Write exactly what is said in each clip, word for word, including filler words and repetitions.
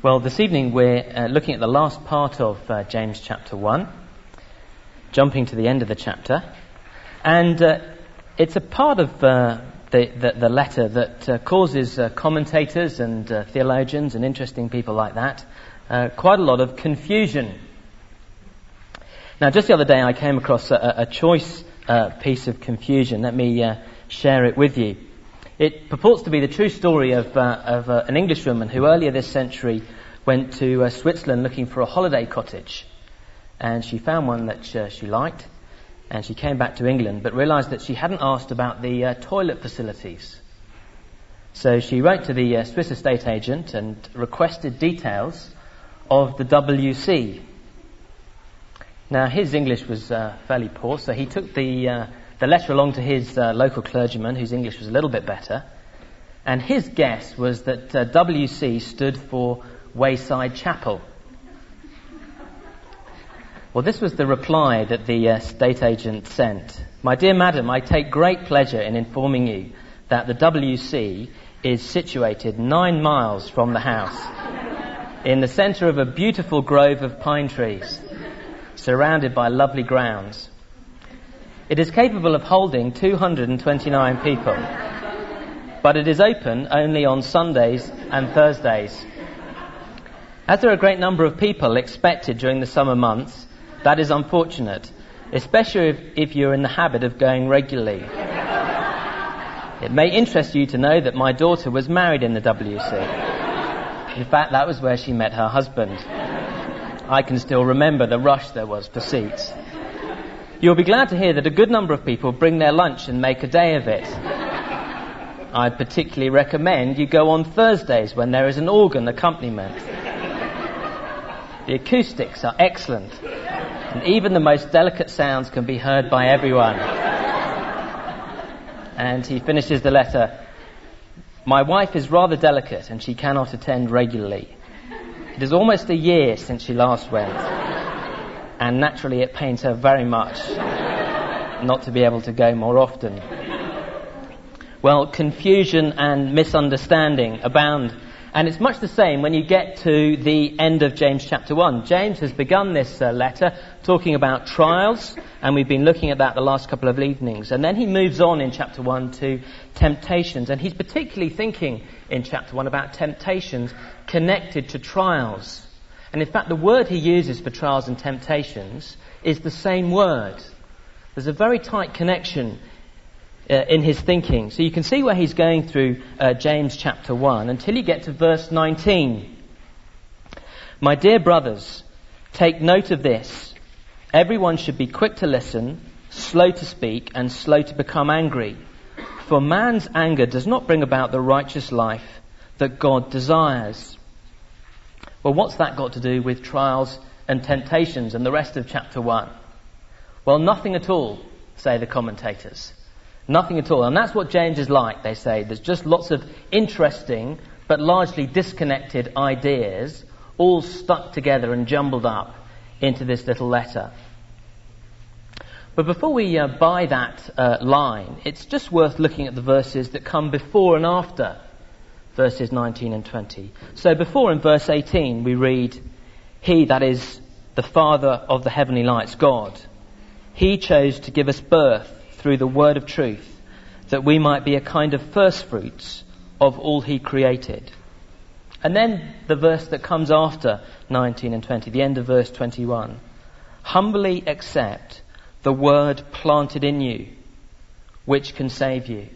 Well, this evening we're uh, looking at the last part of uh, James chapter one, jumping to the end of the chapter. And uh, it's a part of uh, the, the, the letter that uh, causes uh, commentators and uh, theologians and interesting people like that uh, quite a lot of confusion. Now, just the other day I came across a, a choice uh, piece of confusion. Let me uh, share it with you. It purports to be the true story of, uh, of uh, an Englishwoman who earlier this century went to uh, Switzerland looking for a holiday cottage. And she found one that uh, she liked, and she came back to England, but realised that she hadn't asked about the uh, toilet facilities. So she wrote to the uh, Swiss estate agent and requested details of the W C. Now, his English was uh, fairly poor, so he took the... Uh, the letter along to his uh, local clergyman, whose English was a little bit better, and his guess was that uh, W C stood for Wayside Chapel. Well, this was the reply that the uh, estate agent sent. My dear madam, I take great pleasure in informing you that the W C is situated nine miles from the house, in the centre of a beautiful grove of pine trees, surrounded by lovely grounds. It is capable of holding two hundred twenty-nine people, but it is open only on Sundays and Thursdays. As there are a great number of people expected during the summer months, that is unfortunate, especially if, if you're in the habit of going regularly. It may interest you to know that my daughter was married in the W C. In fact, that was where she met her husband. I can still remember the rush there was for seats. You'll be glad to hear that a good number of people bring their lunch and make a day of it. I'd particularly recommend you go on Thursdays when there is an organ accompaniment. The acoustics are excellent, and even the most delicate sounds can be heard by everyone. And he finishes the letter, my wife is rather delicate and she cannot attend regularly. It is almost a year since she last went. And naturally it pains her very much not to be able to go more often. Well, confusion and misunderstanding abound. And it's much the same when you get to the end of James chapter one. James has begun this uh, letter talking about trials, and we've been looking at that the last couple of evenings. And then he moves on in chapter one to temptations. And he's particularly thinking in chapter one about temptations connected to trials. And in fact, the word he uses for trials and temptations is the same word. There's a very tight connection uh, in his thinking. So you can see where he's going through uh, James chapter one until you get to verse nineteen. My dear brothers, take note of this. Everyone should be quick to listen, slow to speak, and slow to become angry. For man's anger does not bring about the righteous life that God desires. Well, what's that got to do with trials and temptations and the rest of chapter one? Well, nothing at all, say the commentators. Nothing at all. And that's what James is like, they say. There's just lots of interesting but largely disconnected ideas all stuck together and jumbled up into this little letter. But before we uh, buy that uh, line, it's just worth looking at the verses that come before and after verses nineteen and twenty. So before in verse eighteen we read, He, that is the Father of the heavenly lights, God, He chose to give us birth through the word of truth, that we might be a kind of first fruits of all He created. And then the verse that comes after nineteen and twenty, the end of verse twenty-one. Humbly accept the word planted in you, which can save you.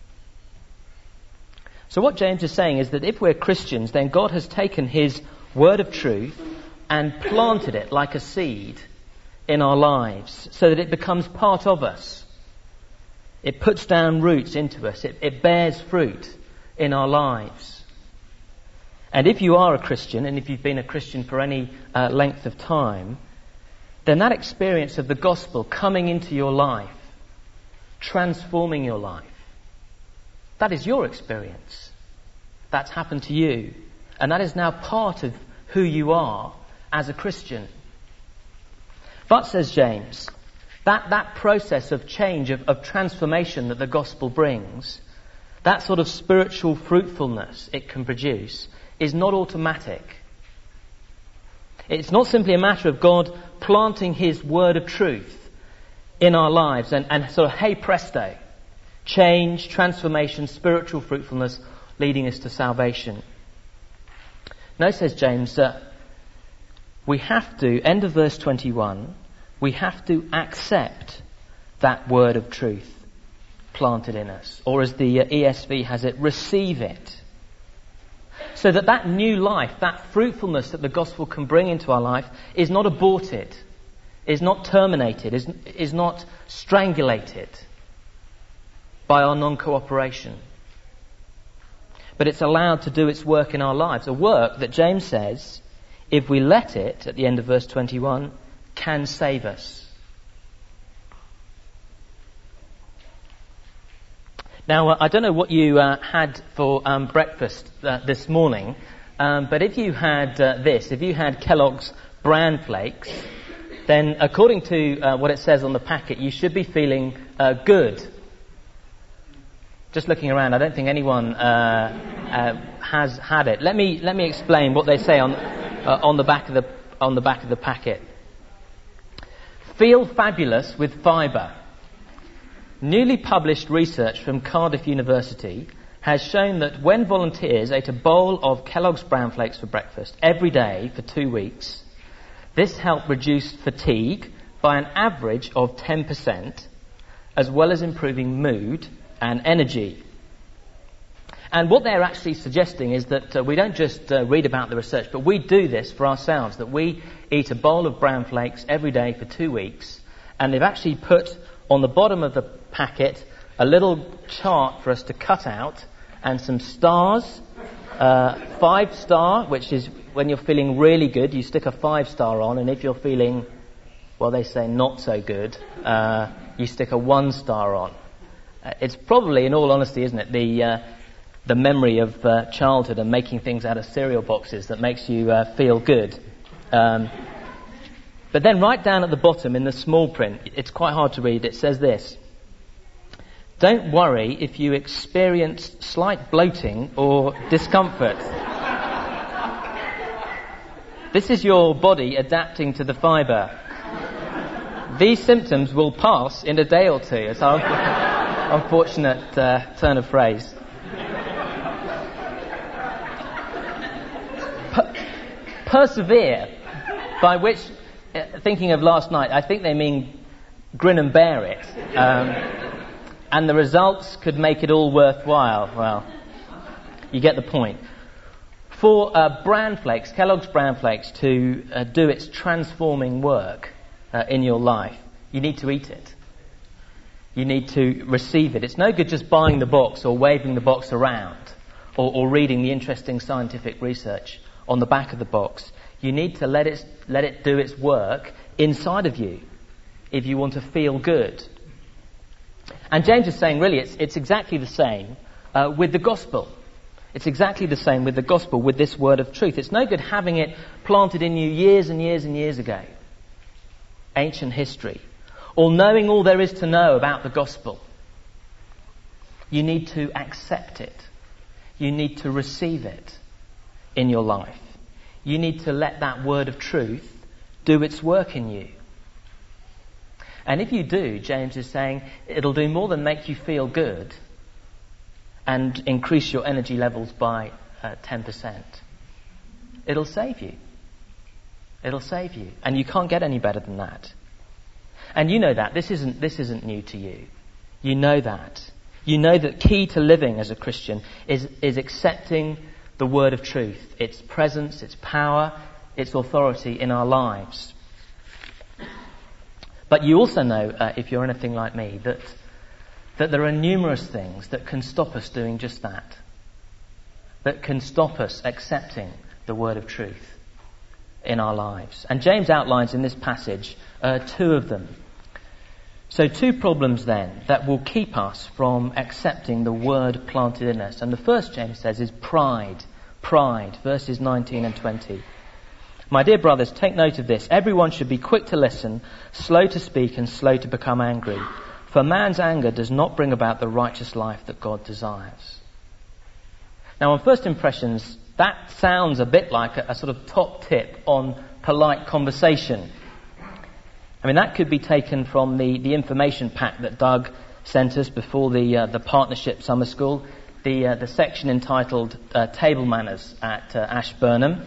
So what James is saying is that if we're Christians, then God has taken His word of truth and planted it like a seed in our lives so that it becomes part of us. It puts down roots into us. It, it bears fruit in our lives. And if you are a Christian, and if you've been a Christian for any uh, length of time, then that experience of the gospel coming into your life, transforming your life, that is your experience. That's happened to you. And that is now part of who you are as a Christian. But, says James, that, that process of change, of, of transformation that the gospel brings, that sort of spiritual fruitfulness it can produce, is not automatic. It's not simply a matter of God planting his word of truth in our lives and, and sort of, hey presto, change, transformation, spiritual fruitfulness, leading us to salvation. No, says James, that we have to, end of verse twenty-one, we have to accept that word of truth planted in us. Or as the E S V has it, receive it. So that that new life, that fruitfulness that the gospel can bring into our life is not aborted, is not terminated, is, is not strangulated by our non-cooperation. But it's allowed to do its work in our lives. A work that James says, if we let it, at the end of verse twenty-one, can save us. Now, uh, I don't know what you uh, had for um, breakfast uh, this morning, um, but if you had uh, this, if you had Kellogg's Bran Flakes, then according to uh, what it says on the packet, you should be feeling uh, good. Just looking around, I don't think anyone uh, uh, has had it. Let me let me explain what they say on uh, on the back of the on the back of the packet. Feel fabulous with fibre. Newly published research from Cardiff University has shown that when volunteers ate a bowl of Kellogg's Bran Flakes for breakfast every day for two weeks, this helped reduce fatigue by an average of ten percent, as well as improving mood and energy. And what they're actually suggesting is that uh, we don't just uh, read about the research, but we do this for ourselves, that we eat a bowl of Bran Flakes every day for two weeks, and they've actually put on the bottom of the packet a little chart for us to cut out and some stars, uh, five star, which is when you're feeling really good, you stick a five star on, and if you're feeling, well, they say not so good, uh, you stick a one star on. Uh, it's probably, in all honesty, isn't it, the uh, the memory of uh, childhood and making things out of cereal boxes that makes you uh, feel good. Um, but then right down at the bottom in the small print, it's quite hard to read, it says this: don't worry if you experience slight bloating or discomfort. This is your body adapting to the fibre. These symptoms will pass in a day or two. It's an unfortunate uh, turn of phrase. Per- persevere, by which, uh, thinking of last night, I think they mean grin and bear it. Um, and the results could make it all worthwhile. Well, you get the point. For uh, Bran Flakes, Kellogg's Bran Flakes, to uh, do its transforming work uh, in your life, you need to eat it. You need to receive it. It's no good just buying the box or waving the box around or, or reading the interesting scientific research on the back of the box. You need to let it, let it do its work inside of you if you want to feel good. And James is saying, really, it's, it's exactly the same uh, with the gospel. It's exactly the same with the gospel, with this word of truth. It's no good having it planted in you years and years and years ago, ancient history, or knowing all there is to know about the gospel. You need to accept it. You need to receive it in your life. You need to let that word of truth do its work in you. And if you do, James is saying, it'll do more than make you feel good and increase your energy levels by uh, ten percent. It'll save you. It'll save you. And you can't get any better than that. And you know that. This isn't, this isn't new to you. You know that. You know that key to living as a Christian is, is accepting the word of truth, its presence, its power, its authority in our lives. But you also know, uh, if you're anything like me, that that there are numerous things that can stop us doing just that. That can stop us accepting the word of truth in our lives. And James outlines in this passage uh, two of them. So two problems then that will keep us from accepting the word planted in us. And the first, James says, is pride. Pride, verses nineteen and twenty. My dear brothers, take note of this. Everyone should be quick to listen, slow to speak, and slow to become angry. For man's anger does not bring about the righteous life that God desires. Now, on first impressions, that sounds a bit like a, a sort of top tip on polite conversation. I mean, that could be taken from the, the information pack that Doug sent us before the uh, the partnership summer school, the uh, the section entitled uh, Table Manners at uh, Ashburnham.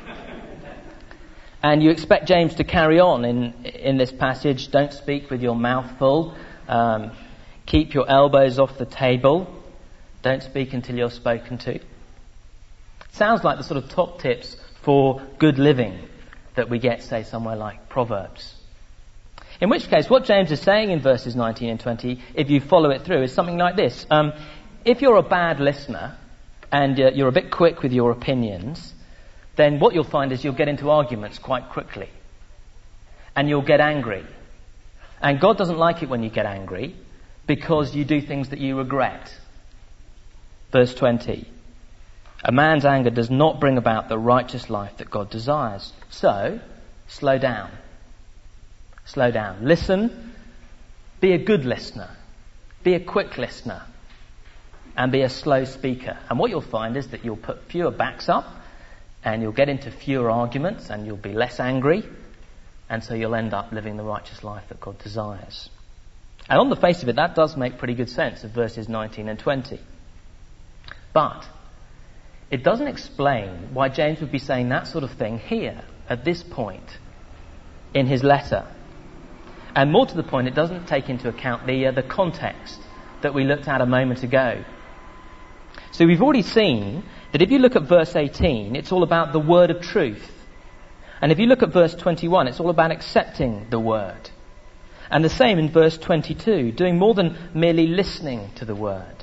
And you expect James to carry on in in this passage. Don't speak with your mouth full. Um, keep your elbows off the table. Don't speak until you're spoken to. Sounds like the sort of top tips for good living that we get, say, somewhere like Proverbs. In which case, what James is saying in verses nineteen and twenty, if you follow it through, is something like this. Um, if you're a bad listener and uh, you're a bit quick with your opinions, then what you'll find is you'll get into arguments quite quickly. And you'll get angry. And God doesn't like it when you get angry because you do things that you regret. Verse twenty. A man's anger does not bring about the righteous life that God desires. So, slow down. Slow down. Listen. Be a good listener. Be a quick listener. And be a slow speaker. And what you'll find is that you'll put fewer backs up, and you'll get into fewer arguments, and you'll be less angry, and so you'll end up living the righteous life that God desires. And on the face of it, that does make pretty good sense of verses nineteen and twenty. But it doesn't explain why James would be saying that sort of thing here, at this point in his letter. And more to the point, it doesn't take into account the uh, the context that we looked at a moment ago. So we've already seen that if you look at verse eighteen, it's all about the word of truth. And if you look at verse twenty-one, it's all about accepting the word. And the same in verse twenty-two, doing more than merely listening to the word.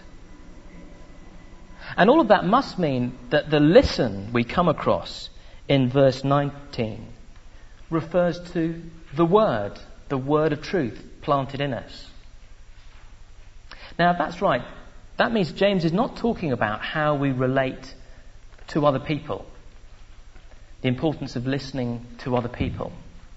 And all of that must mean that the listen we come across in verse nineteen refers to the word, the word of truth planted in us. Now, if that's right, that means James is not talking about how we relate to other people, the importance of listening to other people.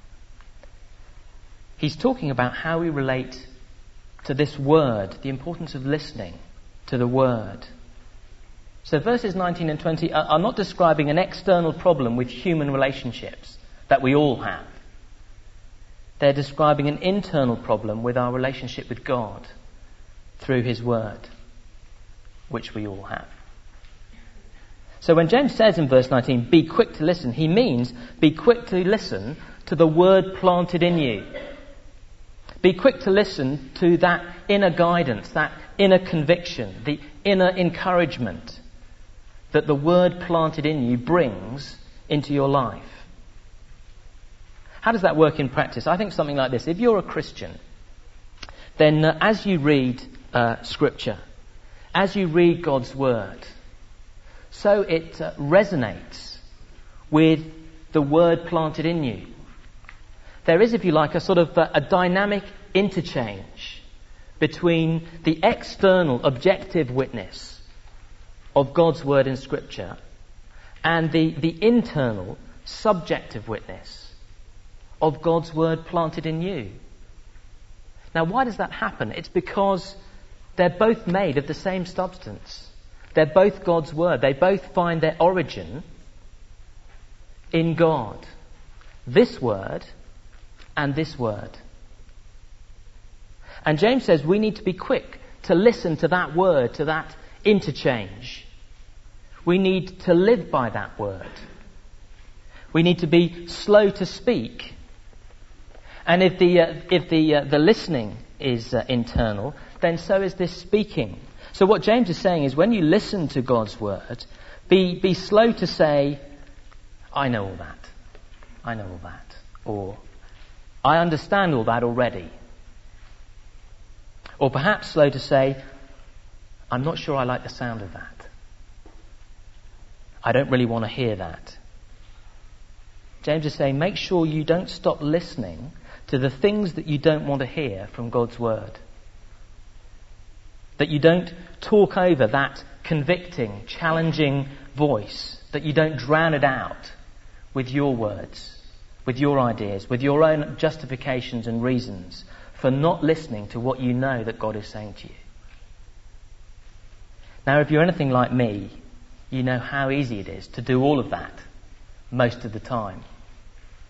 He's talking about how we relate to this word, the importance of listening to the word. So verses nineteen and twenty are, are not describing an external problem with human relationships that we all have. They're describing an internal problem with our relationship with God through his word, which we all have. So when James says in verse nineteen, be quick to listen, he means be quick to listen to the word planted in you. Be quick to listen to that inner guidance, that inner conviction, the inner encouragement that the word planted in you brings into your life. How does that work in practice? I think something like this. If you're a Christian, then uh, as you read uh, Scripture, as you read God's Word, so it uh, resonates with the Word planted in you. There is, if you like, a sort of uh, a dynamic interchange between the external objective witness of God's Word in Scripture and the, the internal subjective witness of God's Word planted in you. Now, why does that happen? It's because they're both made of the same substance. They're both God's Word. They both find their origin in God. This Word and this Word. And James says we need to be quick to listen to that Word, to that interchange. We need to live by that Word. We need to be slow to speak. And if the uh, if the uh, the listening is uh, internal, then so is this speaking. So what James is saying is when you listen to God's word, be be slow to say, I know all that. I know all that. Or, I understand all that already. Or perhaps slow to say, I'm not sure I like the sound of that. I don't really want to hear that. James is saying, make sure you don't stop listening to the things that you don't want to hear from God's word. That you don't talk over that convicting, challenging voice. That you don't drown it out with your words, with your ideas, with your own justifications and reasons for not listening to what you know that God is saying to you. Now, if you're anything like me, you know how easy it is to do all of that most of the time.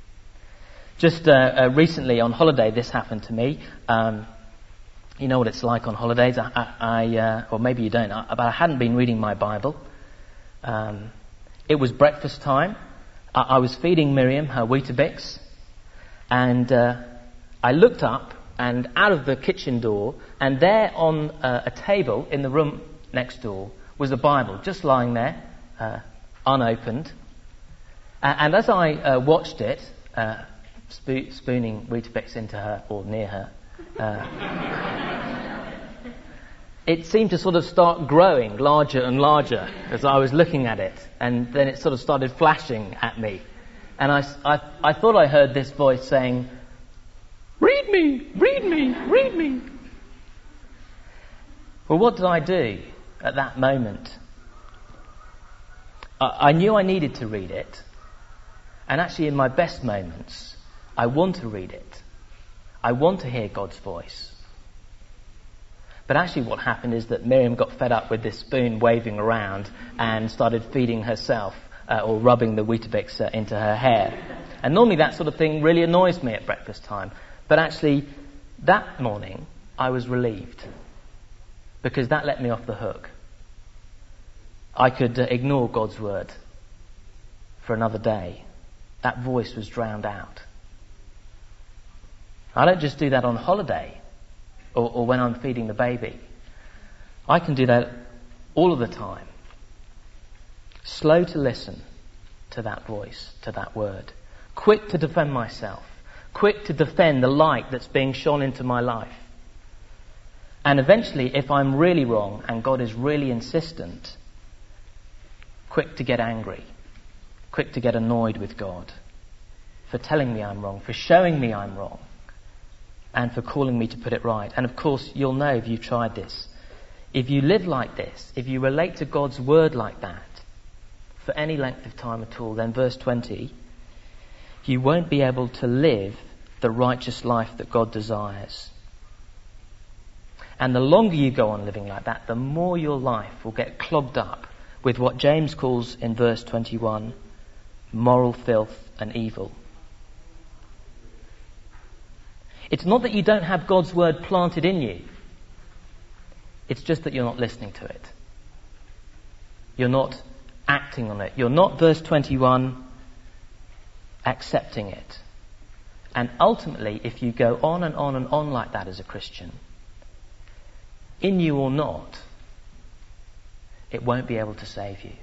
Just uh, uh, recently on holiday, this happened to me. Um, you know what it's like on holidays. I, I, I uh, or maybe you don't. I, but I hadn't been reading my Bible. Um, it was breakfast time. I, I was feeding Miriam her Weetabix, and uh, I looked up and out of the kitchen door, and there on uh, a table in the room next door was a Bible, just lying there, uh, unopened. Uh, and as I uh, watched it, uh, spo- spooning Weetabix into her or near her, uh, it seemed to sort of start growing larger and larger as I was looking at it, and then it sort of started flashing at me, and I, I, I thought I heard this voice saying, "Read me, read me, read me." Well, what did I do at that moment? I, I knew I needed to read it, and actually in my best moments, I want to read it. I want to hear God's voice. But actually what happened is that Miriam got fed up with this spoon waving around and started feeding herself uh, or rubbing the Weetabix uh, into her hair. And normally that sort of thing really annoys me at breakfast time. But actually that morning I was relieved because that let me off the hook. I could uh, ignore God's word for another day. That voice was drowned out. I don't just do that on holiday or, or when I'm feeding the baby. I can do that all of the time. Slow to listen to that voice, to that word. Quick to defend myself. Quick to defend the light that's being shone into my life. And eventually, if I'm really wrong and God is really insistent, quick to get angry. Quick to get annoyed with God for telling me I'm wrong, for showing me I'm wrong, and for calling me to put it right. And of course, you'll know if you've tried this. If you live like this, if you relate to God's word like that, for any length of time at all, then verse twenty, you won't be able to live the righteous life that God desires. And the longer you go on living like that, the more your life will get clogged up with what James calls in verse twenty-one, moral filth and evil. It's not that you don't have God's word planted in you. It's just that you're not listening to it. You're not acting on it. You're not, verse twenty-one, accepting it. And ultimately, if you go on and on and on like that as a Christian, in you or not, it won't be able to save you.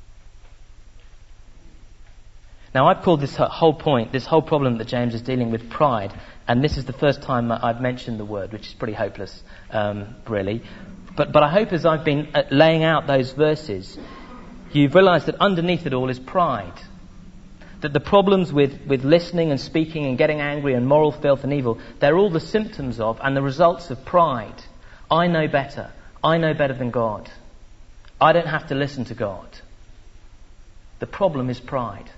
Now, I've called this whole point, this whole problem that James is dealing with, pride. And this is the first time I've mentioned the word, which is pretty hopeless, um, really. But, but I hope as I've been laying out those verses, you've realised that underneath it all is pride. That the problems with, with listening and speaking and getting angry and moral filth and evil, they're all the symptoms of and the results of pride. I know better. I know better than God. I don't have to listen to God. The problem is pride.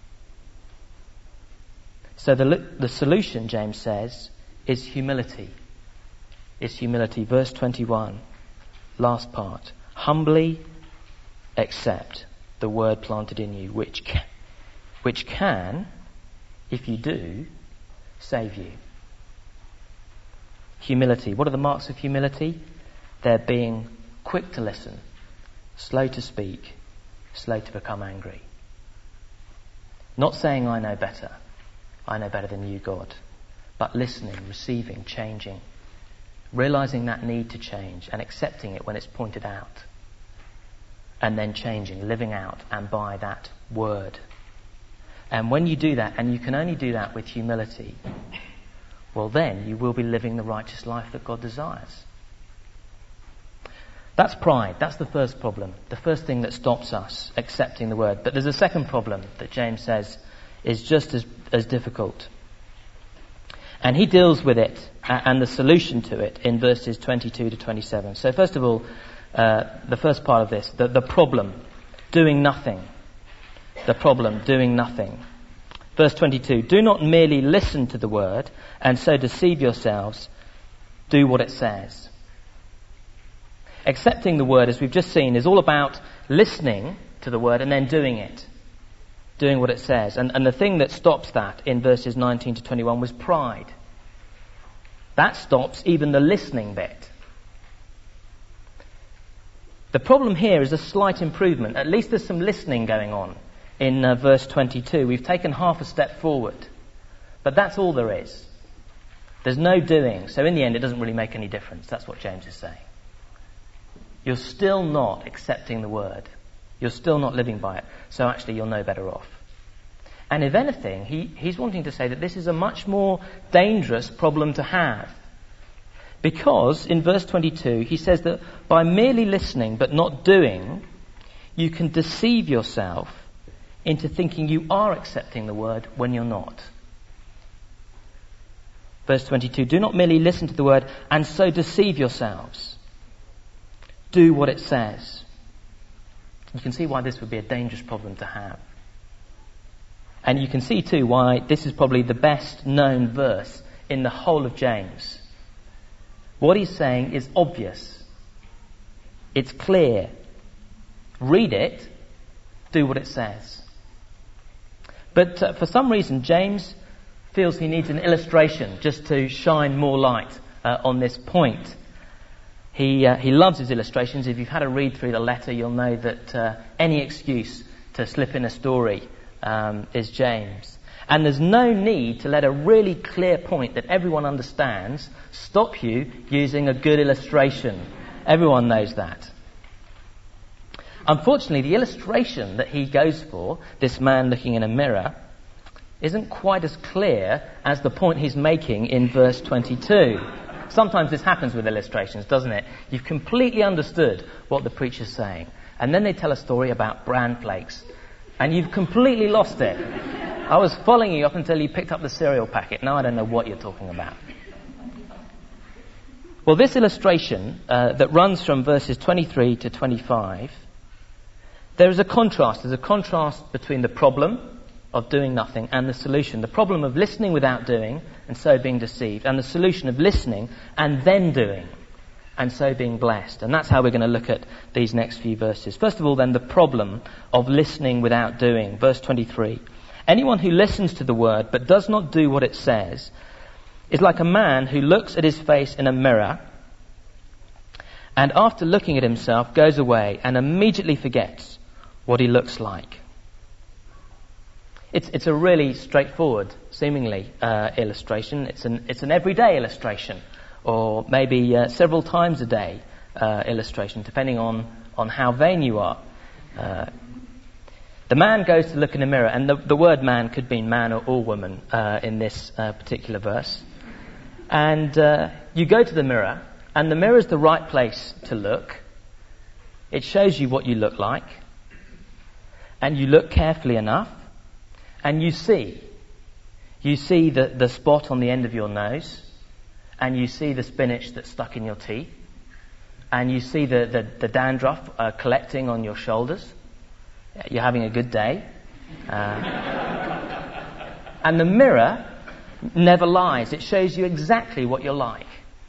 So the, the solution, James says, is humility. Is humility. Verse twenty-one, last part. Humbly accept the word planted in you, which can, which can, if you do, save you. Humility. What are the marks of humility? They're being quick to listen, slow to speak, slow to become angry. Not saying I know better. I know better than you, God. But listening, receiving, changing. Realising that need to change and accepting it when it's pointed out. And then changing, living out and by that word. And when you do that, and you can only do that with humility, well then you will be living the righteous life that God desires. That's pride. That's the first problem. The first thing that stops us accepting the word. But there's a second problem that James says is just as, as difficult. And he deals with it uh, and the solution to it in verses twenty-two to twenty-seven. So first of all, uh, the first part of this, the, the problem, doing nothing. The problem, doing nothing. Verse twenty-two, do not merely listen to the word and so deceive yourselves. Do what it says. Accepting the word, as we've just seen, is all about listening to the word and then doing it. doing what it says. And, and the thing that stops that in verses nineteen to twenty-one was pride. That stops even the listening bit. The problem here is a slight improvement. At least there's some listening going on in uh, verse twenty-two. We've taken half a step forward. But that's all there is. There's no doing. So in the end, it doesn't really make any difference. That's what James is saying. You're still not accepting the word. You're still not living by it. So actually, you're no better off. And if anything, he, he's wanting to say that this is a much more dangerous problem to have. Because in verse twenty-two, he says that by merely listening but not doing, you can deceive yourself into thinking you are accepting the word when you're not. Verse twenty-two, do not merely listen to the word and so deceive yourselves. Do what it says. You can see why this would be a dangerous problem to have. And you can see too why this is probably the best known verse in the whole of James. What he's saying is obvious. It's clear. Read it, do what it says. But uh, for some reason, James feels he needs an illustration just to shine more light uh, on this point. He uh, he loves his illustrations. If you've had a read through the letter, you'll know that uh, any excuse to slip in a story um, is James. And there's no need to let a really clear point that everyone understands stop you using a good illustration. Everyone knows that. Unfortunately, the illustration that he goes for, this man looking in a mirror, isn't quite as clear as the point he's making in verse twenty-two. Sometimes this happens with illustrations, doesn't it? You've completely understood what the preacher's saying, and then they tell a story about bran flakes, and you've completely lost it. I was following you up until you picked up the cereal packet. Now I don't know what you're talking about. Well, this illustration uh, that runs from verses twenty-three to twenty-five, there is a contrast. There's a contrast between the problem of doing nothing and the solution. The problem of listening without doing and so being deceived, and the solution of listening and then doing and so being blessed. And that's how we're going to look at these next few verses. First of all, then, the problem of listening without doing. Verse twenty-three. Anyone who listens to the word but does not do what it says is like a man who looks at his face in a mirror and after looking at himself goes away and immediately forgets what he looks like. It's, it's a really straightforward, seemingly, uh, illustration. It's an, it's an everyday illustration, or maybe uh, several times a day uh, illustration, depending on, on how vain you are. Uh, the man goes to look in a mirror, and the, the word man could mean man or, or woman uh, in this uh, particular verse. And uh, you go to the mirror, and the mirror is the right place to look. It shows you what you look like, and you look carefully enough, and you see. You see the, the spot on the end of your nose, and you see the spinach that's stuck in your teeth, and you see the, the, the dandruff uh, collecting on your shoulders. You're having a good day. Uh, and the mirror never lies. It shows you exactly what you're like.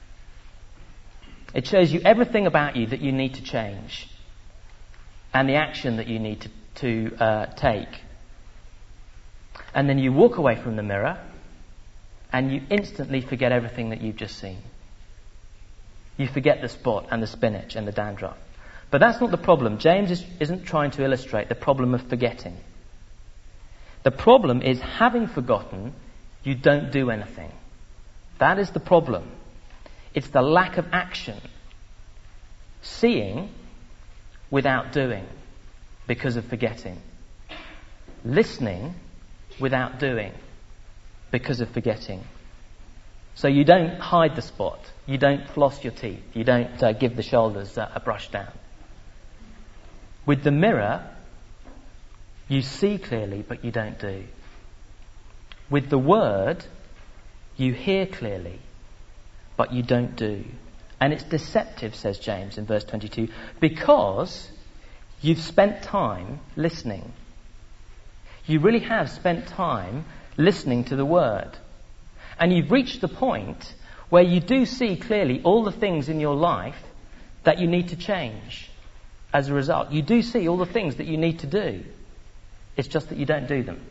It shows you everything about you that you need to change, and the action that you need to, to uh, take. And then you walk away from the mirror and you instantly forget everything that you've just seen. You forget the spot and the spinach and the dandruff. But that's not the problem. James is, isn't trying to illustrate the problem of forgetting. The problem is, having forgotten, you don't do anything. That is the problem. It's the lack of action. Seeing without doing because of forgetting. Listening without doing because of forgetting. So you don't hide the spot. You don't floss your teeth. You don't uh, give the shoulders uh, a brush down. With the mirror, you see clearly, but you don't do. With the word, you hear clearly, but you don't do. And it's deceptive, says James in verse twenty-two, because you've spent time listening. You really have spent time listening to the word. And you've reached the point where you do see clearly all the things in your life that you need to change as a result. You do see all the things that you need to do. It's just that you don't do them.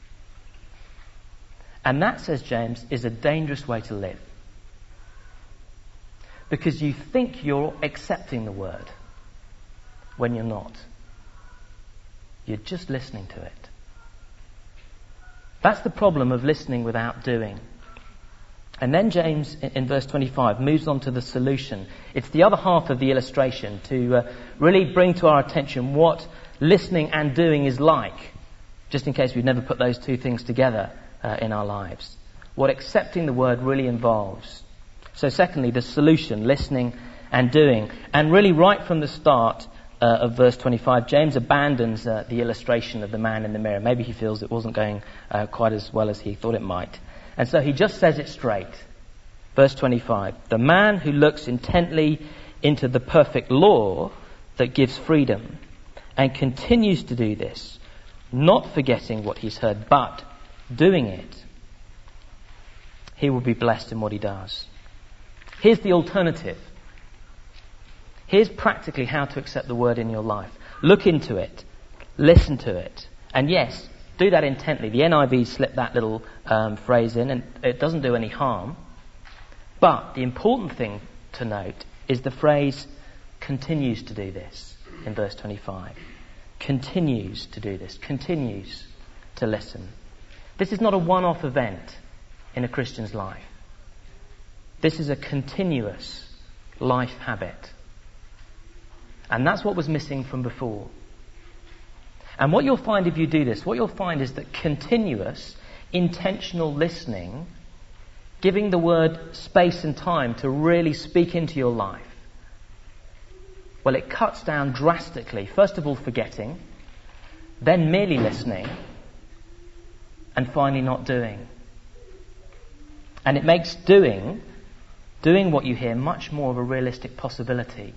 And that, says James, is a dangerous way to live. Because you think you're accepting the word when you're not. You're just listening to it. That's the problem of listening without doing. And then James, in verse twenty-five, moves on to the solution. It's the other half of the illustration to uh, really bring to our attention what listening and doing is like, just in case we've never put those two things together uh, in our lives. What accepting the word really involves. So secondly, the solution, listening and doing. And really right from the start uh, of verse twenty-five, James abandons uh, the illustration of the man in the mirror. Maybe he feels it wasn't going uh, quite as well as he thought it might. And so he just says it straight. Verse twenty-five, the man who looks intently into the perfect law that gives freedom and continues to do this, not forgetting what he's heard, but doing it, he will be blessed in what he does. Here's the alternative. Here's practically how to accept the word in your life. Look into it. Listen to it. And yes, do that intently. The N I V slipped that little um, phrase in, and it doesn't do any harm. But the important thing to note is the phrase continues to do this in verse twenty-five. Continues to do this. Continues to listen. This is not a one-off event in a Christian's life. This is a continuous life habit. And that's what was missing from before. And what you'll find if you do this, what you'll find is that continuous, intentional listening, giving the word space and time to really speak into your life, well, it cuts down drastically, first of all, forgetting, then merely listening, and finally not doing. And it makes doing, doing what you hear, much more of a realistic possibility.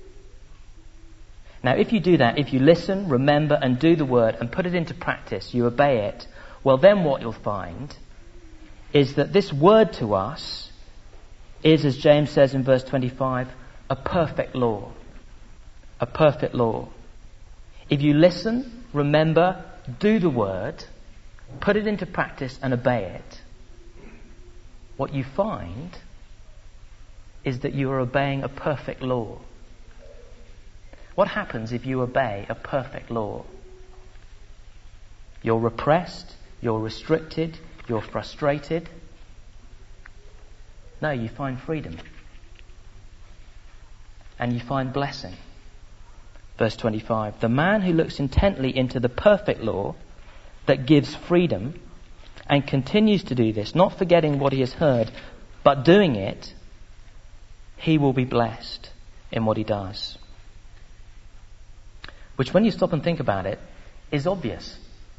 Now, if you do that, if you listen, remember, and do the word, and put it into practice, you obey it, well, then what you'll find is that this word to us is, as James says in verse twenty-five, a perfect law. A perfect law. If you listen, remember, do the word, put it into practice, and obey it, what you find is that you are obeying a perfect law. What happens if you obey a perfect law? You're repressed, you're restricted, you're frustrated. No, you find freedom. And you find blessing. Verse twenty-five, the man who looks intently into the perfect law that gives freedom and continues to do this, not forgetting what he has heard, but doing it, he will be blessed in what he does. Which, when you stop and think about it, is obvious.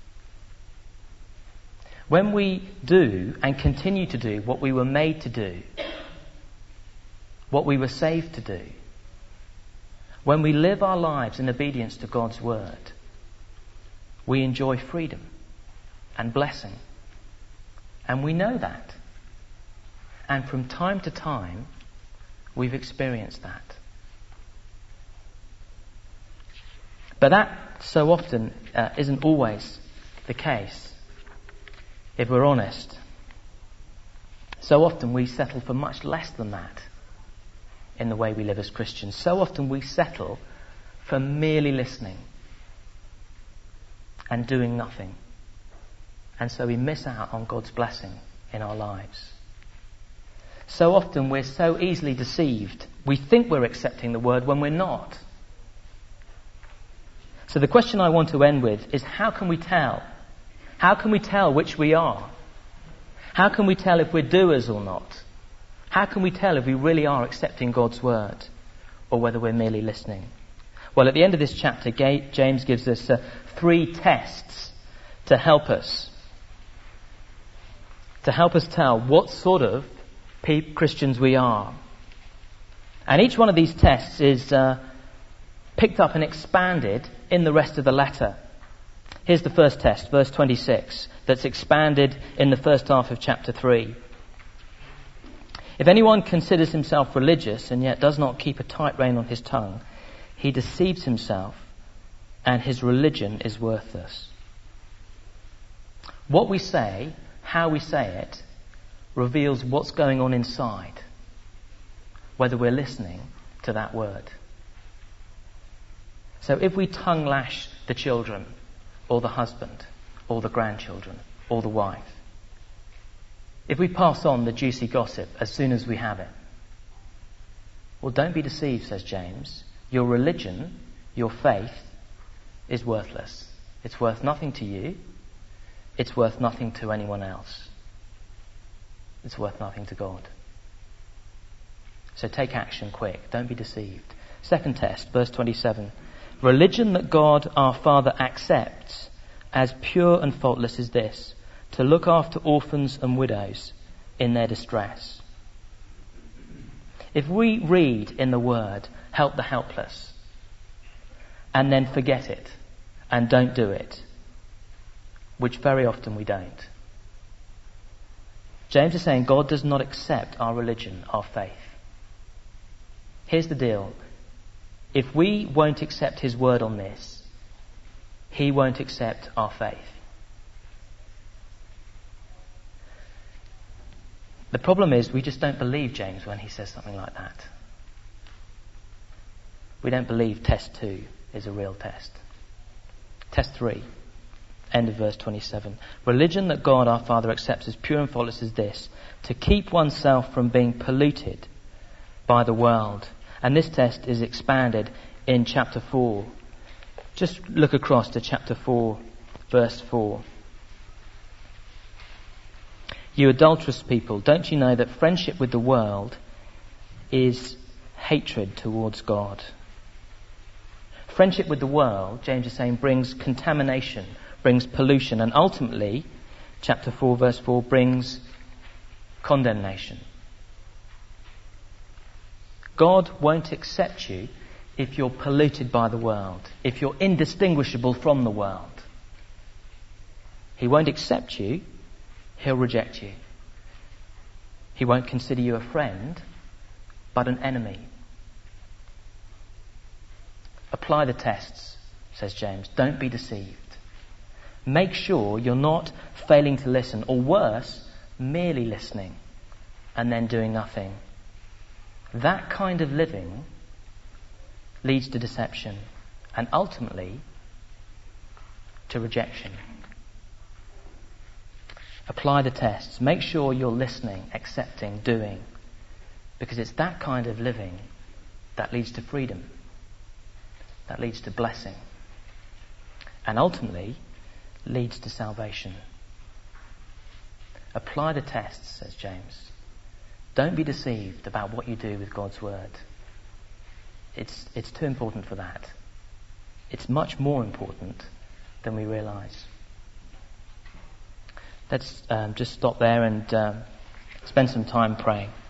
When we do and continue to do what we were made to do, what we were saved to do, when we live our lives in obedience to God's word, we enjoy freedom and blessing. And we know that. And from time to time, we've experienced that. But that, so often, uh, isn't always the case, if we're honest. So often we settle for much less than that in the way we live as Christians. So often we settle for merely listening and doing nothing. And so we miss out on God's blessing in our lives. So often we're so easily deceived. We think we're accepting the word when we're not. So the question I want to end with is, how can we tell? How can we tell which we are? How can we tell if we're doers or not? How can we tell if we really are accepting God's word or whether we're merely listening? Well, at the end of this chapter, James gives us uh, three tests to help us. To help us tell what sort of pe- Christians we are. And each one of these tests is uh, picked up and expanded in the rest of the letter. Here's the first test, verse twenty-six, that's expanded in the first half of chapter three. If anyone considers himself religious and yet does not keep a tight rein on his tongue, he deceives himself and his religion is worthless. What we say, how we say it, reveals what's going on inside, whether we're listening to that word. So if we tongue lash the children, or the husband, or the grandchildren, or the wife, if we pass on the juicy gossip as soon as we have it, well, don't be deceived, says James. Your religion, your faith, is worthless. It's worth nothing to you. It's worth nothing to anyone else. It's worth nothing to God. So take action quick. Don't be deceived. Second test, verse twenty-seven. Religion that God our Father accepts as pure and faultless is this: to look after orphans and widows in their distress. If we read in the Word, help the helpless, and then forget it and don't do it, which very often we don't, James is saying God does not accept our religion, our faith. Here's the deal. If we won't accept his word on this, he won't accept our faith. The problem is we just don't believe James when he says something like that. We don't believe test two is a real test. Test three, end of verse twenty-seven. Religion that God our Father accepts as pure and faultless is this: to keep oneself from being polluted by the world. And this test is expanded in chapter four. Just look across to chapter four, verse four. You adulterous people, don't you know that friendship with the world is hatred towards God? Friendship with the world, James is saying, brings contamination, brings pollution, and ultimately, chapter four, verse four, brings condemnation. God won't accept you if you're polluted by the world, if you're indistinguishable from the world. He won't accept you, he'll reject you. He won't consider you a friend, but an enemy. Apply the tests, says James. Don't be deceived. Make sure you're not failing to listen, or worse, merely listening and then doing nothing. That kind of living leads to deception and ultimately to rejection. Apply the tests. Make sure you're listening, accepting, doing, because it's that kind of living that leads to freedom, that leads to blessing, and ultimately leads to salvation. Apply the tests, says James. Don't be deceived about what you do with God's word. It's, it's too important for that. It's much more important than we realise. Let's um, just stop there and um, spend some time praying.